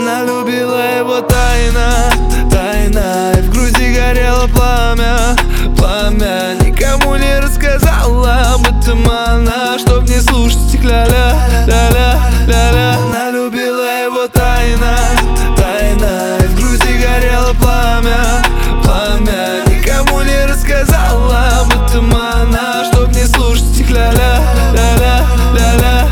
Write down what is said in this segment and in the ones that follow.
Она любила его тайно, тайна, и в груди горело пламя, пламя. Никому не рассказала об этом она, чтоб не слушать их ля-ля, ля-ля, ля-ля. Она любила его тайно, тайна, и в груди горело пламя, пламя. Никому не рассказала об этом она, чтоб не слушать их ля-ля, ля-ля, ля-ля.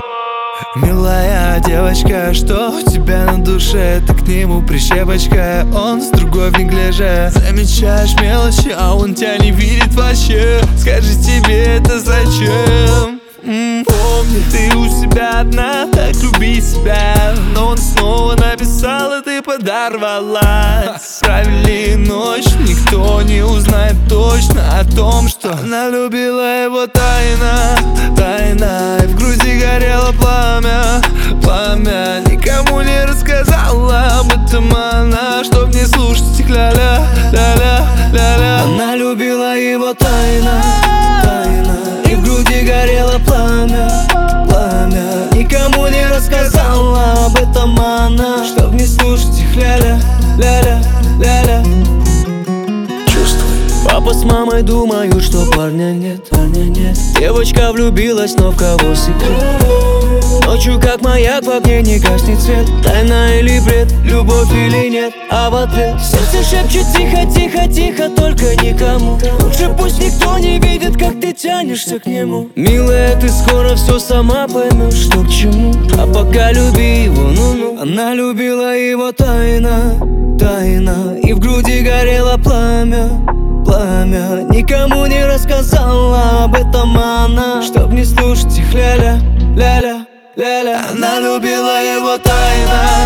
Милая девочка, что у тебя на душе? Ты к нему прищепочка, он с другой в неглиже. Замечаешь мелочи, а он тебя не видит вообще. Скажи, тебе это зачем? Помни, ты у себя одна, так люби себя. Но он снова написал, и ты подорвалась. Провели ночь, никто не узнает точно о том, что она любила его тайно, тайна, и в груди горело пламя, пламя. Никому не рассказала об этом она, чтоб не слушать их ля-ля, ля-ля, ля-ля. Она любила его тайно, тайна, и в груди горело пламя, пламя. Никому не рассказала об этом она, чтоб не слушать их ля-ля, ля-ля, ля-ля. Папа с мамой думают, что парня нет, парня нет. Девочка влюбилась, но в кого секрет? Ночью как маяк в огне не гаснет свет. Тайна или бред, любовь или нет, а в ответ сердце шепчет тихо, тихо, тихо, только никому. Лучше пусть никто не видит, как ты тянешься к нему. Милая, ты скоро все сама поймешь, что к чему. А пока люби его, ну-ну. Она любила его тайно, тайна, и в груди горело пламя, пламя. Никому не рассказала об этом она, чтоб не слушать их ля-ля, ля-ля, ля-ля. Она любила его тайно,